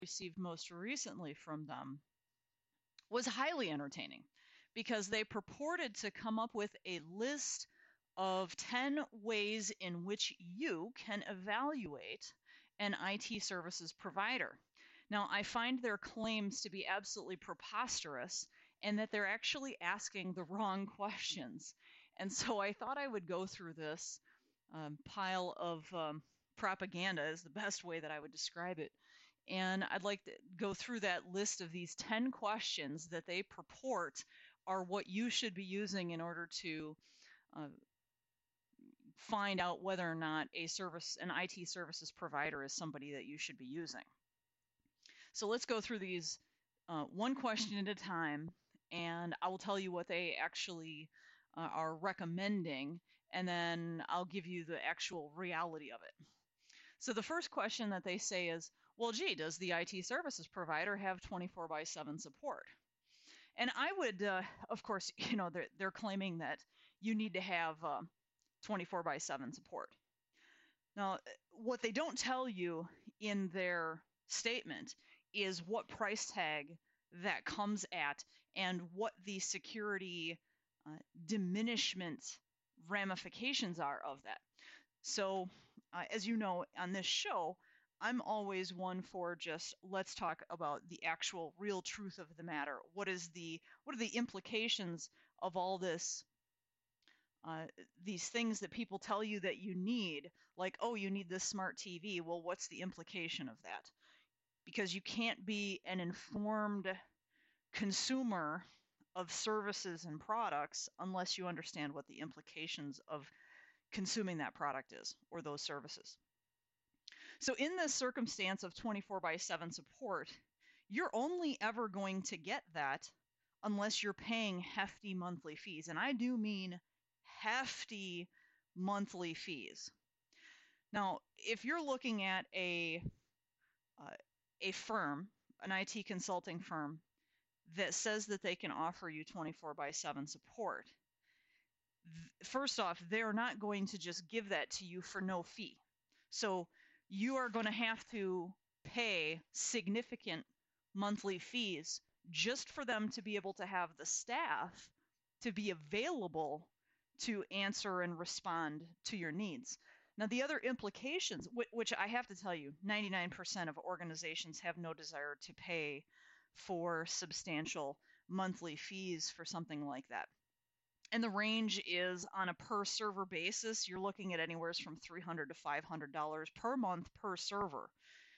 received most recently from them was highly entertaining because they purported to come up with a list of 10 ways in which you can evaluate an IT services provider. Now, I find their claims to be absolutely preposterous and that they're actually asking the wrong questions. And so I thought I would go through this pile of propaganda, is the best way that I would describe it. And I'd like to go through that list of these 10 questions that they purport are what you should be using in order to uh, find out whether or not an IT services provider is somebody that you should be using. So let's go through these one question at a time, and I will tell you what they actually are recommending, and then I'll give you the actual reality of it. So the first question that they say is, well, gee, does the IT services provider have 24/7 support? And I would, of course, they're claiming that you need to have 24/7 support. Now, what they don't tell you in their statement is what price tag that comes at and what the security diminishment ramifications are of that. So, as you know, on this show, I'm always one for just let's talk about the actual real truth of the matter. What are the implications of all this? These things that people tell you that you need, like, oh, you need this smart TV. Well, what's the implication of that? Because you can't be an informed consumer of services and products unless you understand what the implications of consuming that product is or those services. So in this circumstance of 24/7 support, you're only ever going to get that unless you're paying hefty monthly fees. And I do mean hefty monthly fees. Now, if you're looking at a firm, an IT consulting firm, that says that they can offer you 24/7 support, first off, they're not going to just give that to you for no fee. So you are going to have to pay significant monthly fees just for them to be able to have the staff to be available to answer and respond to your needs. Now, the other implications, which I have to tell you, 99% of organizations have no desire to pay for substantial monthly fees for something like that. And the range is on a per server basis. You're looking at anywhere from $300 to $500 per month per server.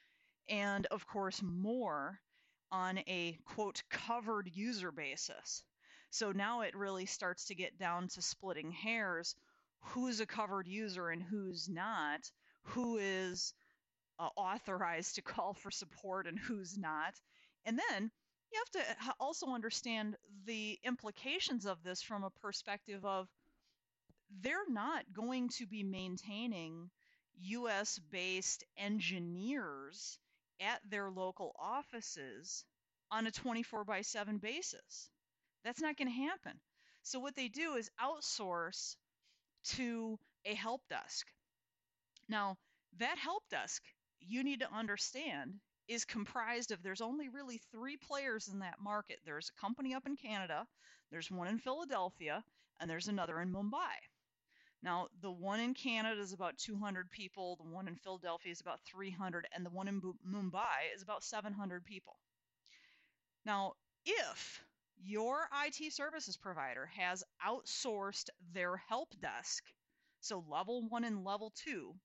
And of course, more on a quote covered user basis. So now it really starts to get down to splitting hairs. Who's a covered user and who's not? Who is authorized to call for support and who's not? And then you have to also understand the implications of this from a perspective of they're not going to be maintaining US based engineers at their local offices on a 24/7 basis. That's not going to happen. So what they do is outsource to a help desk. Now, that help desk, you need to understand, is comprised of, there's only really three players in that market. There's a company up in Canada, there's one in Philadelphia, and there's another in Mumbai. Now, the one in Canada is about 200 people, the one in Philadelphia is about 300, and the one in Mumbai is about 700 people. Now, if your IT services provider has outsourced their help desk, so level 1 and level 2,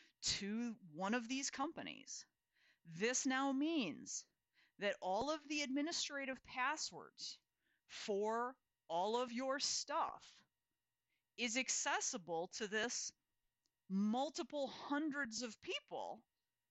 to one of these companies, this now means that all of the administrative passwords for all of your stuff is accessible to this multiple hundreds of people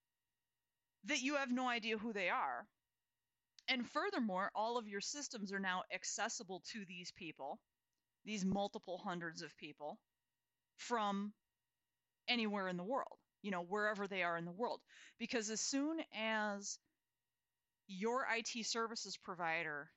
that you have no idea who they are. And furthermore, all of your systems are now accessible to these people, these multiple hundreds of people, from anywhere in the world, wherever they are in the world. Because as soon as your IT services provider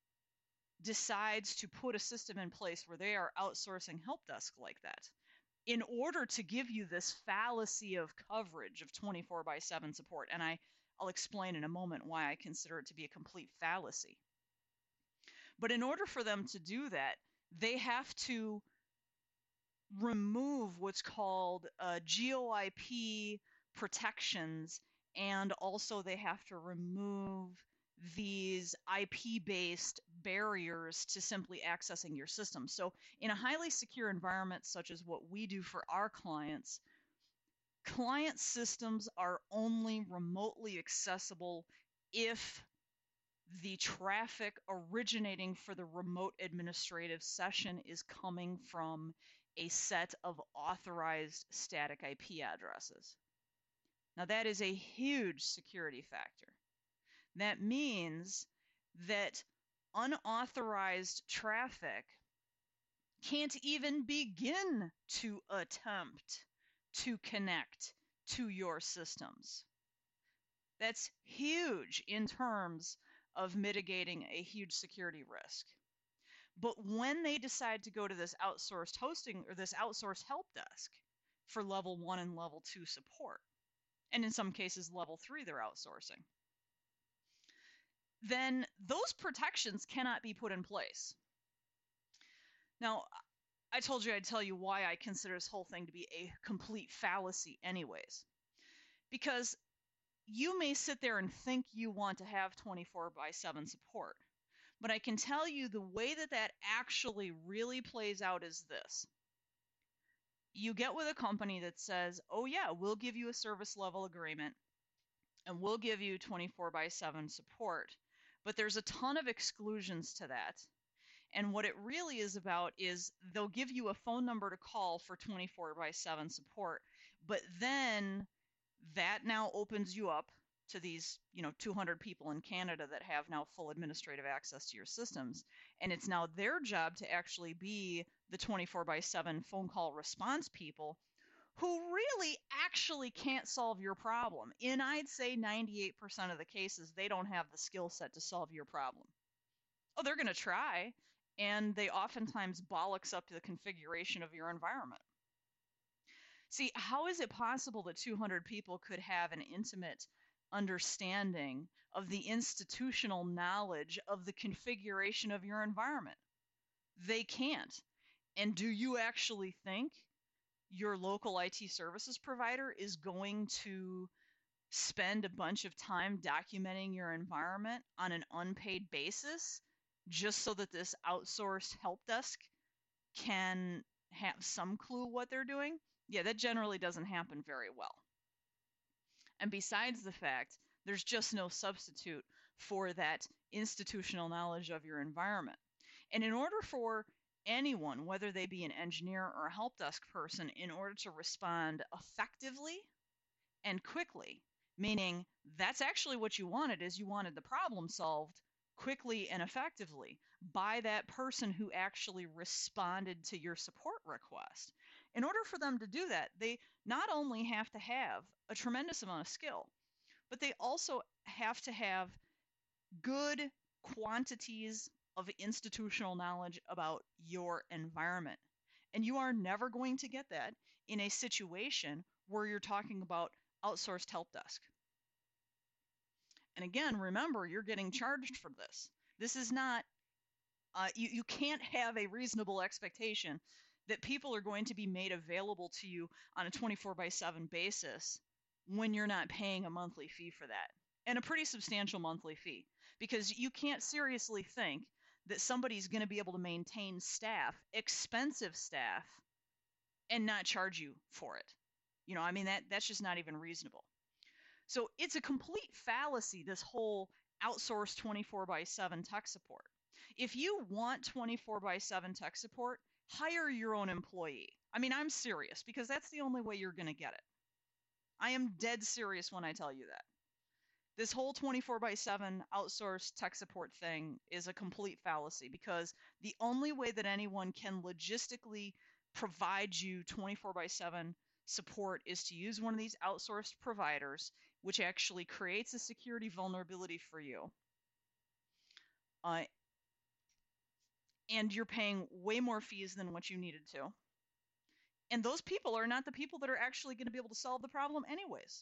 decides to put a system in place where they are outsourcing help desk like that, in order to give you this fallacy of coverage of 24/7 support, and I'll explain in a moment why I consider it to be a complete fallacy. But in order for them to do that, they have to remove what's called GeoIP protections, and also they have to remove these IP-based barriers to simply accessing your system. So in a highly secure environment such as what we do for our clients, client systems are only remotely accessible if the traffic originating for the remote administrative session is coming from a set of authorized static IP addresses. Now, that is a huge security factor. That means that unauthorized traffic can't even begin to attempt to connect to your systems. That's huge in terms of mitigating a huge security risk. But when they decide to go to this outsourced hosting or this outsourced help desk for level 1 and level 2 support, and in some cases level 3 they're outsourcing, then those protections cannot be put in place. Now, I told you I'd tell you why I consider this whole thing to be a complete fallacy anyways. Because you may sit there and think you want to have 24/7 support, but I can tell you the way that that actually really plays out is this. You get with a company that says, oh yeah, we'll give you a service level agreement and we'll give you 24/7 support, but there's a ton of exclusions to that. And what it really is about is they'll give you a phone number to call for 24/7 support, but then that now opens you up to these, 200 people in Canada that have now full administrative access to your systems. And it's now their job to actually be the 24/7 phone call response people who really actually can't solve your problem. In, I'd say, 98% of the cases, they don't have the skill set to solve your problem. Oh, they're going to try, and they oftentimes bollocks up the configuration of your environment. See, how is it possible that 200 people could have an intimate understanding of the institutional knowledge of the configuration of your environment? They can't. And do you actually think your local IT services provider is going to spend a bunch of time documenting your environment on an unpaid basis just so that this outsourced help desk can have some clue what they're doing? Yeah, that generally doesn't happen very well. And besides the fact, there's just no substitute for that institutional knowledge of your environment. And in order for anyone, whether they be an engineer or a help desk person, in order to respond effectively and quickly, meaning that's actually what you wanted, is you wanted the problem solved quickly and effectively by that person who actually responded to your support request. In order for them to do that, they not only have to have a tremendous amount of skill, but they also have to have good quantities of institutional knowledge about your environment. And you are never going to get that in a situation where you're talking about outsourced help desk. And again, remember, you're getting charged for this. This is not, you can't have a reasonable expectation that people are going to be made available to you on a 24/7 basis when you're not paying a monthly fee for that. And a pretty substantial monthly fee. Because you can't seriously think that somebody's going to be able to maintain staff, expensive staff, and not charge you for it. That's just not even reasonable. So it's a complete fallacy, this whole outsourced 24/7 tech support. If you want 24/7 tech support, hire your own employee. I'm serious, because that's the only way you're going to get it. I am dead serious when I tell you that. This whole 24/7 outsourced tech support thing is a complete fallacy, because the only way that anyone can logistically provide you 24/7 support is to use one of these outsourced providers, which actually creates a security vulnerability for you. And you're paying way more fees than what you needed to. And those people are not the people that are actually going to be able to solve the problem anyways.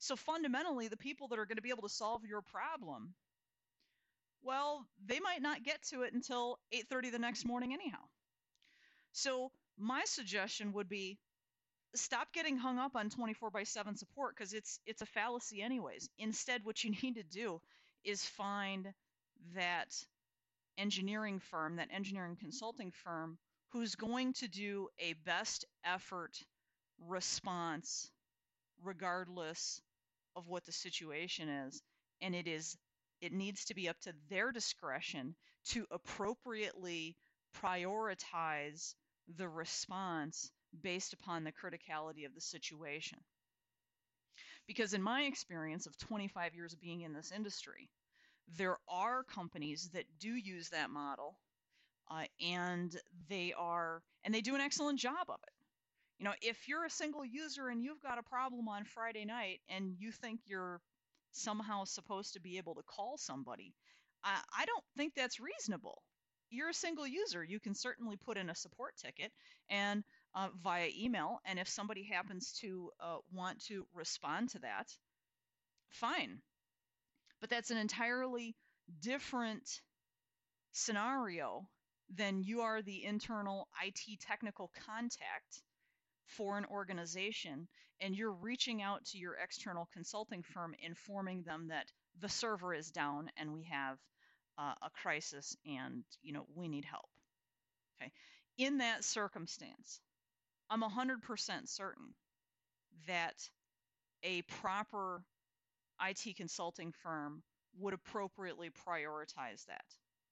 So fundamentally, the people that are going to be able to solve your problem, well, they might not get to it until 8:30 the next morning anyhow. So my suggestion would be stop getting hung up on 24/7 support because it's a fallacy anyways. Instead, what you need to do is find that engineering firm, that engineering consulting firm who's going to do a best effort response regardless of what the situation is. And it needs to be up to their discretion to appropriately prioritize the response based upon the criticality of the situation. Because in my experience of 25 years of being in this industry, there are companies that do use that model, and they do an excellent job of it. You know, if you're a single user and you've got a problem on Friday night and you think you're somehow supposed to be able to call somebody, I don't think that's reasonable. You're a single user. You can certainly put in a support ticket and via email, and if somebody happens to want to respond to that, fine. But that's an entirely different scenario than you are the internal IT technical contact for an organization and you're reaching out to your external consulting firm informing them that the server is down and we have a crisis and we need help. Okay, in that circumstance, I'm 100% certain that a proper IT consulting firm would appropriately prioritize that.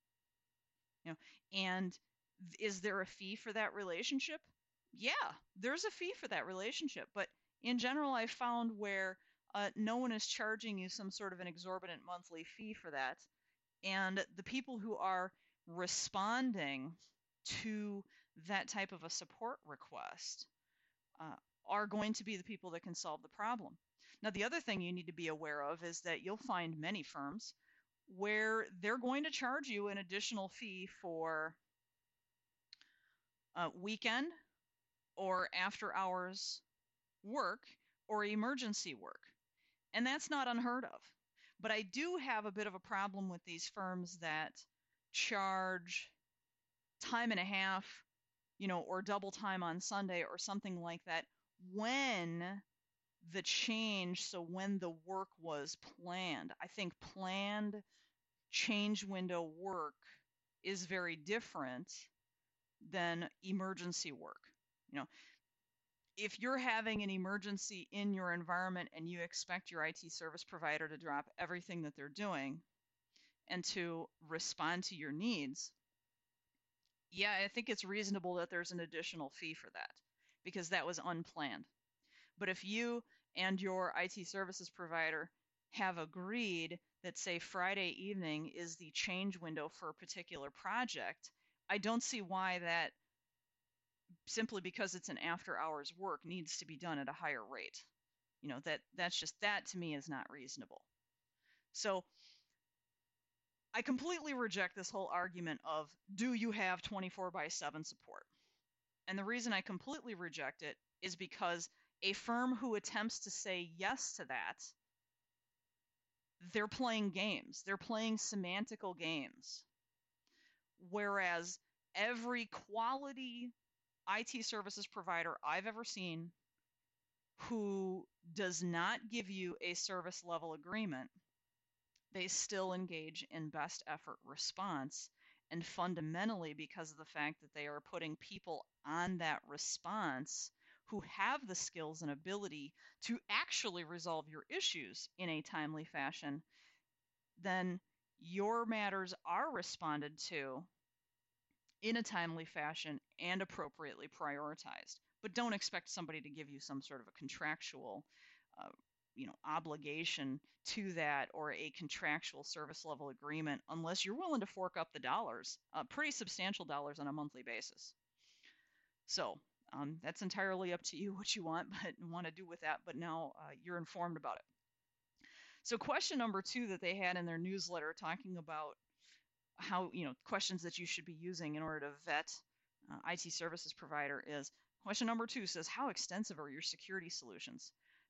And is there a fee for that relationship? Yeah, there's a fee for that relationship, but in general, I found where no one is charging you some sort of an exorbitant monthly fee for that, and the people who are responding to that type of a support request are going to be the people that can solve the problem. Now, the other thing you need to be aware of is that you'll find many firms where they're going to charge you an additional fee for weekend or after hours work or emergency work. And that's not unheard of. But I do have a bit of a problem with these firms that charge time and a half, or double time on Sunday or something like that when the change, so when the work was planned. I think planned change window work is very different than emergency work. If you're having an emergency in your environment and you expect your IT service provider to drop everything that they're doing and to respond to your needs, yeah, I think it's reasonable that there's an additional fee for that because that was unplanned. But if you and your IT services provider have agreed that, say, Friday evening is the change window for a particular project, I don't see why that, simply because it's an after hours work, needs to be done at a higher rate. That to me is not reasonable. So I completely reject this whole argument of, do you have 24/7 support? And the reason I completely reject it is because a firm who attempts to say yes to that, they're playing games. They're playing semantical games. Whereas every quality IT services provider I've ever seen who does not give you a service level agreement, they still engage in best effort response. And fundamentally, because of the fact that they are putting people on that response who have the skills and ability to actually resolve your issues in a timely fashion, then your matters are responded to in a timely fashion and appropriately prioritized. But don't expect somebody to give you some sort of a contractual obligation to that, or a contractual service level agreement, unless you're willing to fork up the dollars, pretty substantial dollars on a monthly basis. So that's entirely up to you what you want to do with that, but now you're informed about it. So question number 2 that they had in their newsletter, talking about how, questions that you should be using in order to vet IT services provider, is question number 2 says, how extensive are your security solutions? Now,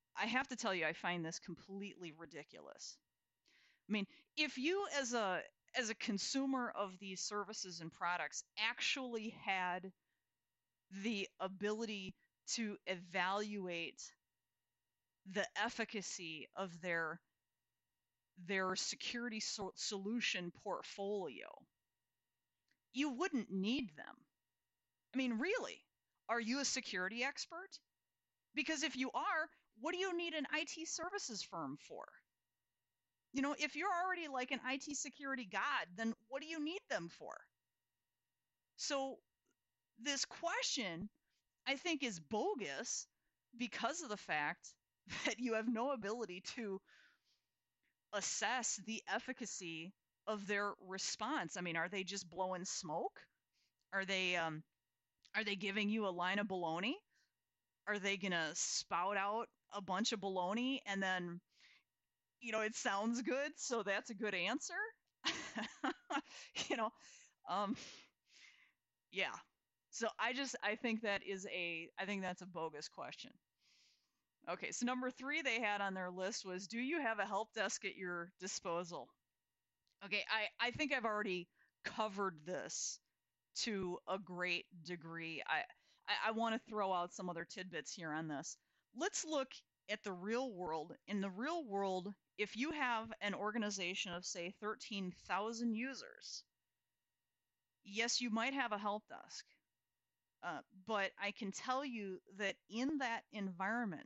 I have to tell you, I find this completely ridiculous. I mean, if you as a consumer of these services and products actually had the ability to evaluate the efficacy of their security solution portfolio, you wouldn't need them. I mean, really, are you a security expert? Because if you are, what do you need an IT services firm for? You know, if you're already like an IT security god, then what do you need them for? So this question, I think, is bogus because of the fact that you have no ability to assess the efficacy of their response. I mean, are they just blowing smoke? Are they giving you a line of baloney? Are they gonna spout out a bunch of baloney and then, it sounds good, so that's a good answer? you know, um, yeah. So I think I think that's a bogus question. Okay, so number 3 they had on their list was, do you have a help desk at your disposal? Okay, I think I've already covered this to a great degree. I want to throw out some other tidbits here on this. Let's look at the real world. In the real world, if you have an organization of, say, 13,000 users, yes, you might have a help desk. But I can tell you that in that environment,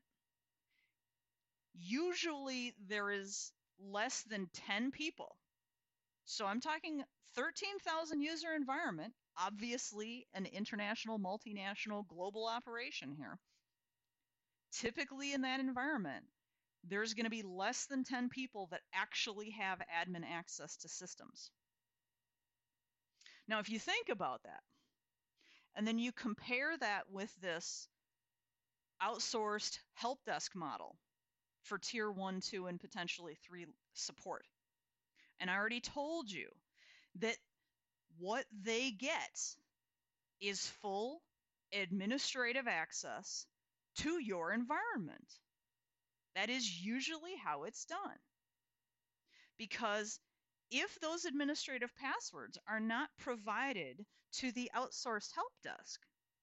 usually there is less than 10 people. So I'm talking 13,000 user environment, obviously an international, multinational, global operation here. Typically in that environment, there's going to be less than 10 people that actually have admin access to systems. Now, if you think about that, and then you compare that with this outsourced help desk model for tier 1, 2, and potentially 3 support. And I already told you that what they get is full administrative access to your environment. That is usually how it's done. Because if those administrative passwords are not provided to the outsourced help desk,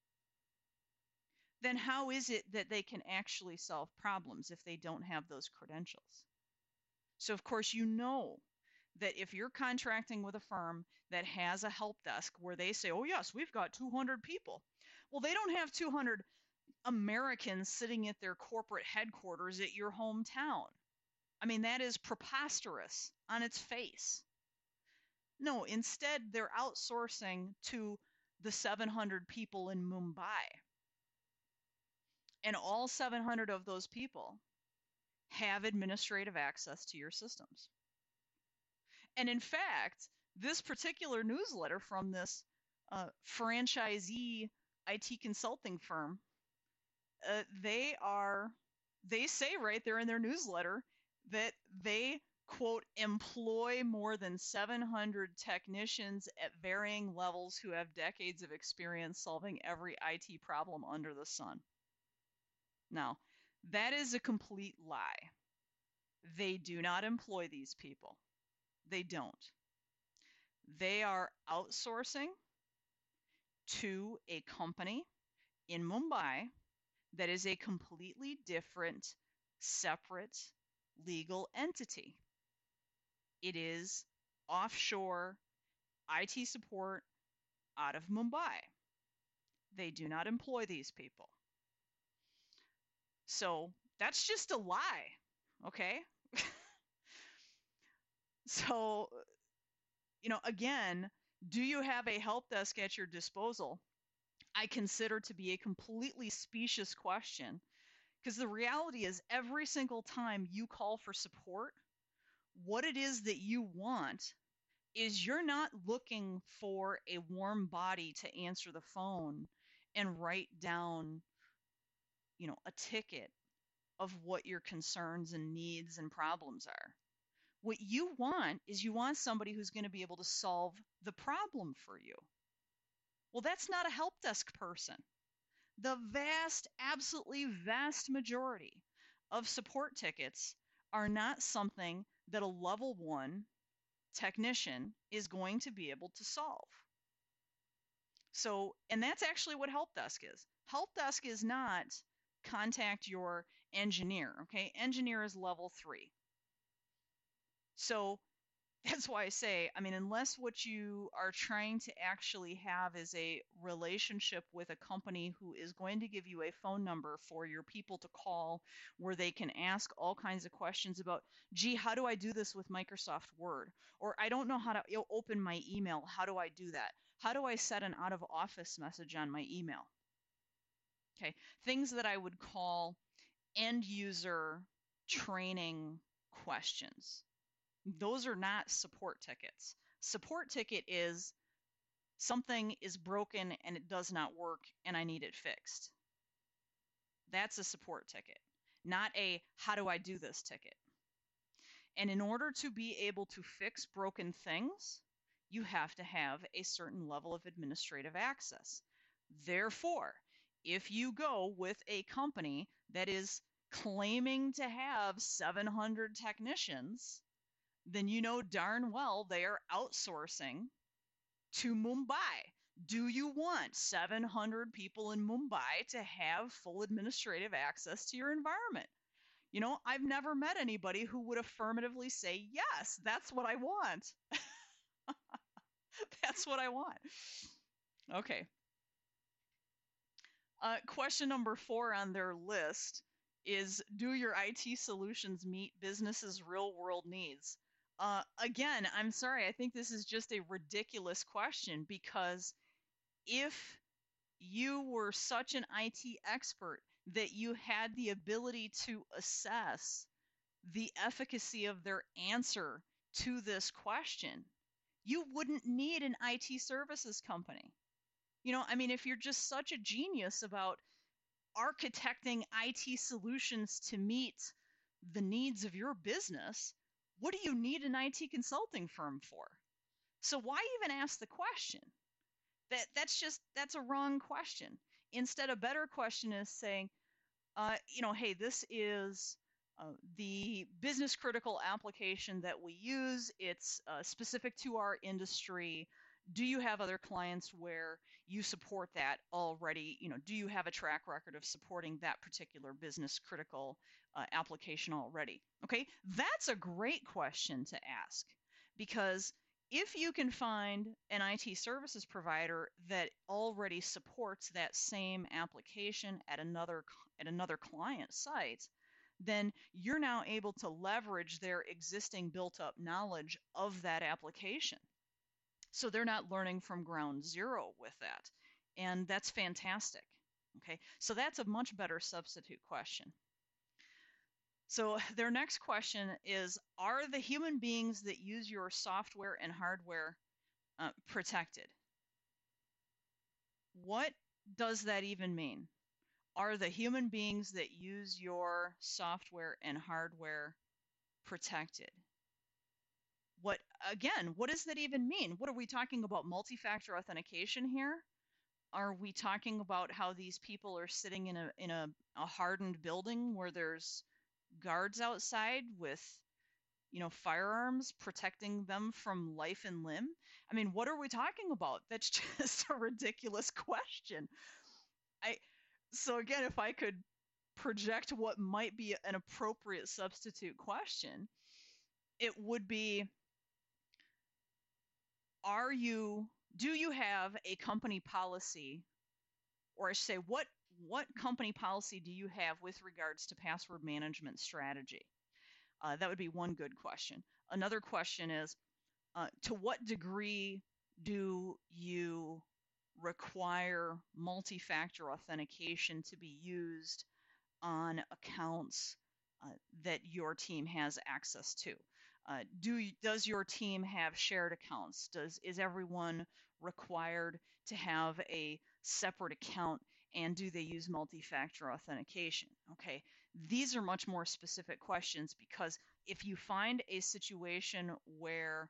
then how is it that they can actually solve problems if they don't have those credentials? So, of course, you know that if you're contracting with a firm that has a help desk where they say, oh, yes, we've got 200 people. Well, they don't have 200 Americans sitting at their corporate headquarters at your hometown. I mean, that is preposterous on its face. No, instead, they're outsourcing to the 700 people in Mumbai. And all 700 of those people have administrative access to your systems. And in fact, this particular newsletter from this franchisee IT consulting firm, they say right there in their newsletter that they, quote, employ more than 700 technicians at varying levels who have decades of experience solving every IT problem under the sun. Now, that is a complete lie. They do not employ these people. They don't. They are outsourcing to a company in Mumbai that is a completely different, separate legal entity. It is offshore IT support out of Mumbai. They do not employ these people. So that's just a lie, okay? So, again, do you have a help desk at your disposal? I consider to be a completely specious question, because the reality is every single time you call for support, what it is that you want is you're not looking for a warm body to answer the phone and write down, a ticket of what your concerns and needs and problems are. What you want is you want somebody who's going to be able to solve the problem for you. Well, that's not a help desk person. The vast, absolutely vast majority of support tickets are not something that a level 1 technician is going to be able to solve. So, and that's actually what help desk is. Help desk is not contact your engineer, okay? Engineer is level 3. So that's why I say, I mean, unless what you are trying to actually have is a relationship with a company who is going to give you a phone number for your people to call where they can ask all kinds of questions about, gee, how do I do this with Microsoft Word? Or I don't know how to open my email. How do I do that? How do I set an out of office message on my email? Okay, things that I would call end user training questions. Those are not support tickets. Support ticket is something is broken and it does not work and I need it fixed. That's a support ticket, not a how do I do this ticket. And in order to be able to fix broken things, you have to have a certain level of administrative access. Therefore, if you go with a company that is claiming to have 700 technicians, then you know darn well they are outsourcing to Mumbai. Do you want 700 people in Mumbai to have full administrative access to your environment? You know, I've never met anybody who would affirmatively say, yes, that's what I want. That's what I want. Okay. Question number 4 on their list is, do your IT solutions meet businesses' real world needs? Again, I'm sorry, I think this is just a ridiculous question, because if you were such an IT expert that you had the ability to assess the efficacy of their answer to this question, you wouldn't need an IT services company. You know, I mean, if you're just such a genius about architecting IT solutions to meet the needs of your business, what do you need an IT consulting firm for? So why even ask the question? That's a wrong question. Instead, a better question is saying, you know, hey, this is the business critical application that we use. It's specific to our industry. Do you have other clients where you support that already? You know, do you have a track record of supporting that particular business critical application already? Okay, that's a great question to ask, because if you can find an IT services provider that already supports that same application at another client site, then you're now able to leverage their existing built-up knowledge of that application. So they're not learning from ground zero with that. And that's fantastic. Okay, so that's a much better substitute question. So their next question is, are the human beings that use your software and hardware protected? What does that even mean? Are the human beings that use your software and hardware protected? What, again, what does that even mean? What are we talking about? Multi-factor authentication here? Are we talking about how these people are sitting in a hardened building where there's guards outside with, you know, firearms protecting them from life and limb? I mean, what are we talking about? That's just a ridiculous question. So again, if I could project what might be an appropriate substitute question, it would be, do you have a company policy, or I should say, what company policy do you have with regards to password management strategy? That would be one good question. Another question is, to what degree do you require multi-factor authentication to be used on accounts that your team has access to? Does your team have shared accounts? Is everyone required to have a separate account, and do they use multi-factor authentication? Okay, these are much more specific questions, because if you find a situation where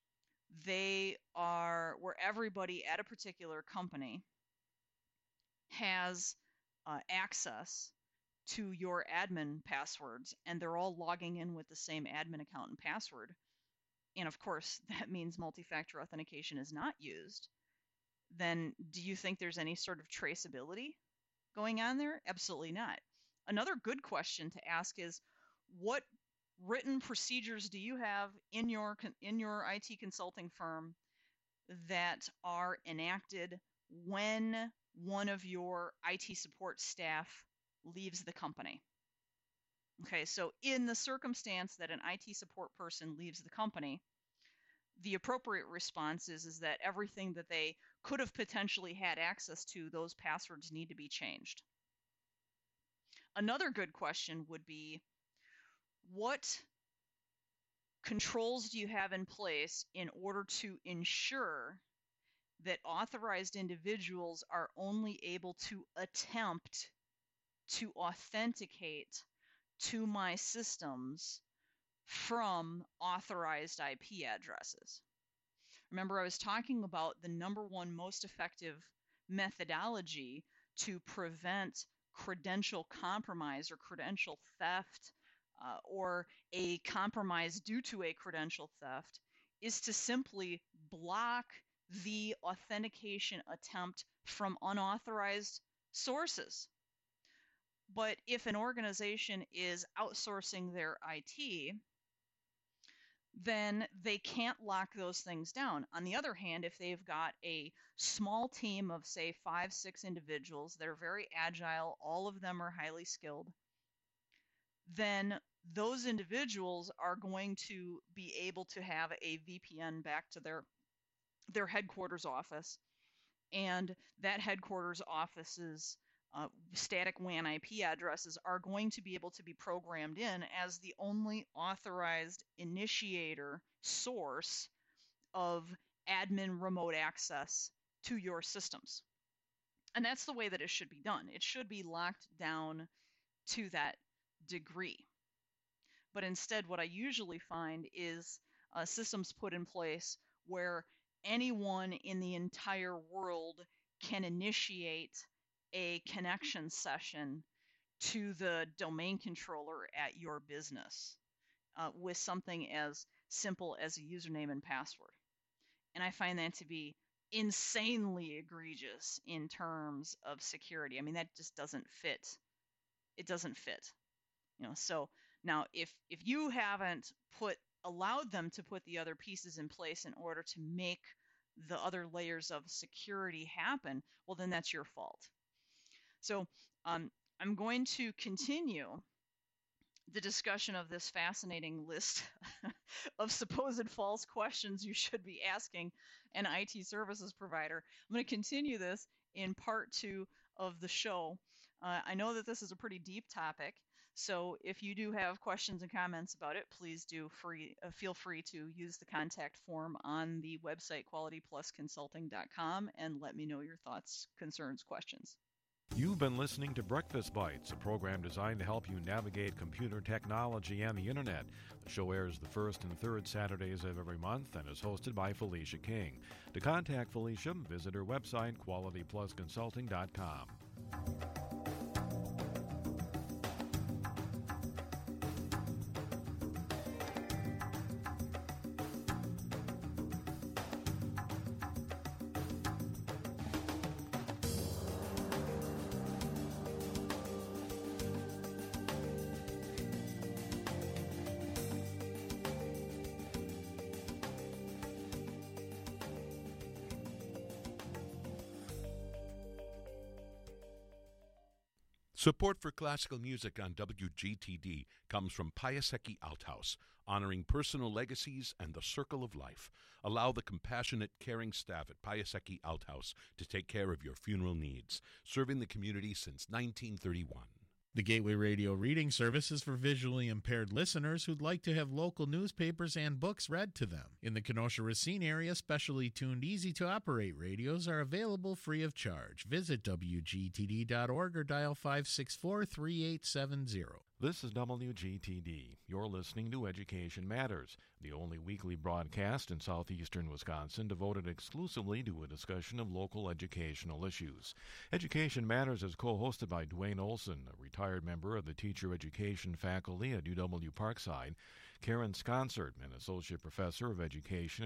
where everybody at a particular company has access to your admin passwords, and they're all logging in with the same admin account and password, and of course that means multi-factor authentication is not used, then do you think there's any sort of traceability going on there? Absolutely not. Another good question to ask is, what written procedures do you have in your IT consulting firm that are enacted when one of your IT support staff leaves the company? Okay, so in the circumstance that an IT support person leaves the company, the appropriate response is that everything that they could have potentially had access to, those passwords need to be changed. Another good question would be, what controls do you have in place in order to ensure that authorized individuals are only able to attempt to authenticate to my systems from authorized IP addresses? Remember, I was talking about the number one most effective methodology to prevent credential compromise or credential theft, or a compromise due to a credential theft, is to simply block the authentication attempt from unauthorized sources. But if an organization is outsourcing their IT, then they can't lock those things down. On the other hand, if they've got a small team of, say, 5, 6 individuals that are very agile, all of them are highly skilled, then those individuals are going to be able to have a VPN back to their headquarters office, and that headquarters office's static WAN IP addresses are going to be able to be programmed in as the only authorized initiator source of admin remote access to your systems. And that's the way that it should be done. It should be locked down to that degree. But instead, what I usually find is systems put in place where anyone in the entire world can initiate a connection session to the domain controller at your business with something as simple as a username and password. And I find that to be insanely egregious in terms of security. I mean, that just doesn't fit. It doesn't fit. So now if you haven't allowed them to put the other pieces in place in order to make the other layers of security happen, well, then that's your fault. So I'm going to continue the discussion of this fascinating list of supposed false questions you should be asking an IT services provider. I'm going to continue this in part 2 of the show. I know that this is a pretty deep topic, so if you do have questions and comments about it, please feel free to use the contact form on the website qualityplusconsulting.com and let me know your thoughts, concerns, questions. You've been listening to Breakfast Bites, a program designed to help you navigate computer technology and the internet. The show airs the first and third Saturdays of every month and is hosted by Felicia King. To contact Felicia, visit her website, qualityplusconsulting.com. Support for classical music on WGTD comes from Piasecki Althouse, honoring personal legacies and the circle of life. Allow the compassionate, caring staff at Piasecki Althouse to take care of your funeral needs, serving the community since 1931. The Gateway Radio Reading Service is for visually impaired listeners who'd like to have local newspapers and books read to them. In the Kenosha-Racine area, specially tuned, easy-to-operate radios are available free of charge. Visit WGTD.org or dial 564-3870. This is WGTD. You're listening to Education Matters, the only weekly broadcast in southeastern Wisconsin devoted exclusively to a discussion of local educational issues. Education Matters is co-hosted by Dwayne Olson, a retired member of the teacher education faculty at UW Parkside, Karen Sconsert, an associate professor of education